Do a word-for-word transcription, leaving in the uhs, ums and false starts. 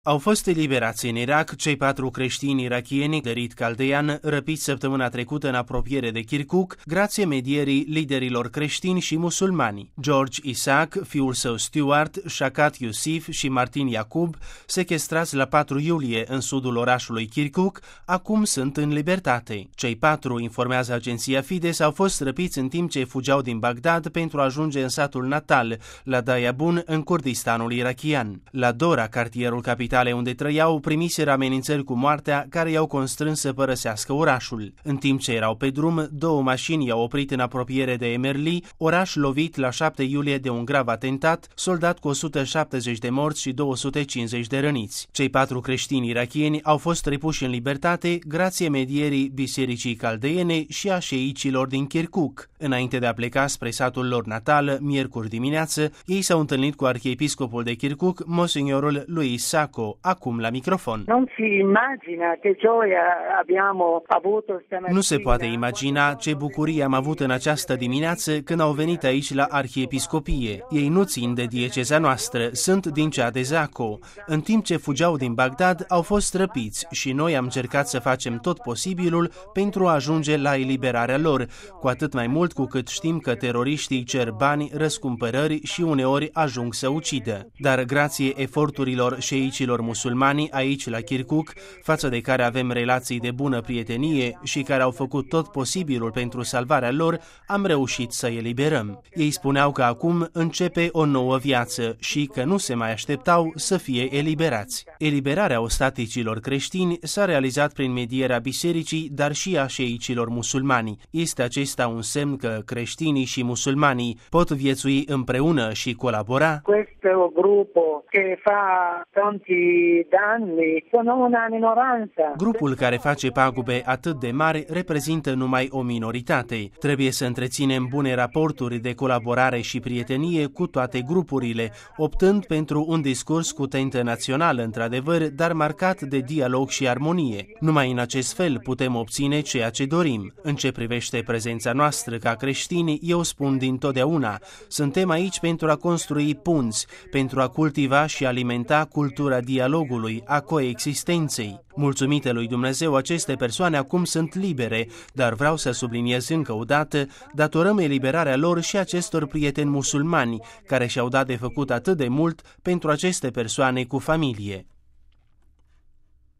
Au fost eliberați în Irak cei patru creștini irakieni de rit caldean răpiți săptămâna trecută în apropiere de Kirkuk, grație medierii liderilor creștini și musulmani. George Isaac, fiul său Stuart, Shakat Yusuf și Martin Yaqub, sechestrați la patru iulie în sudul orașului Kirkuk, acum sunt în libertate. Cei patru, informează agenția Fides, au fost răpiți în timp ce fugeau din Bagdad pentru a ajunge în satul natal, la Dayabun, în Kurdistanul irakian. La Dora, cartierul capitalei unde trăiau, primiseră amenințări cu moartea care i-au constrâns să părăsească orașul. În timp ce erau pe drum, două mașini i-au oprit în apropiere de Emerli, oraș lovit la șapte iulie de un grav atentat, soldat cu o sută șaptezeci de morți și două sute cincizeci de răniți. Cei patru creștini irakieni au fost repuși în libertate grație medierii Bisericii Caldeene și a șeicilor din Kirkuk. Înainte de a pleca spre satul lor natal, miercuri dimineață, ei s-au întâlnit cu arhiepiscopul de Kirkuk, monsignorul Luis Sacco, acum la microfon. Nu se poate imagina ce bucurie am avut în această dimineață când au venit aici la arhiepiscopie. Ei nu țin de dieceza noastră, sunt din cea de Zacco. În timp ce fugeau din Bagdad, au fost răpiți și noi am încercat să facem tot posibilul pentru a ajunge la eliberarea lor, cu atât mai mult cu cât știm că teroriștii cer bani, răscumpărări și uneori ajung să ucidă. Dar grație eforturilor șeicilor musulmani aici la Kirkuk, față de care avem relații de bună prietenie și care au făcut tot posibilul pentru salvarea lor, am reușit să eliberăm. Ei spuneau că acum începe o nouă viață și că nu se mai așteptau să fie eliberați. Eliberarea ostaticilor creștini s-a realizat prin medierea bisericii, dar și a șeicilor musulmani. Este acesta un semn că creștinii și musulmanii pot viețui împreună și colabora? Questo gruppo che fa tanti danni sono una minoranza. Grupul care face pagube atât de mari reprezintă numai o minoritate. Trebuie să întreținem bune raporturi de colaborare și prietenie cu toate grupurile, optând pentru un discurs cu tentă națională, într-adevăr, dar marcat de dialog și armonie. Numai în acest fel putem obține ceea ce dorim. În ce privește prezența noastră ca creștini, eu spun dintotdeauna, suntem aici pentru a construi punți, pentru a cultiva și alimenta cultura dialogului, a coexistenței. Mulțumite lui Dumnezeu, aceste persoane acum sunt libere, dar vreau să subliniez încă o dată, datorăm eliberarea lor și acestor prieteni musulmani, care și-au dat de făcut atât de mult pentru aceste persoane cu familie.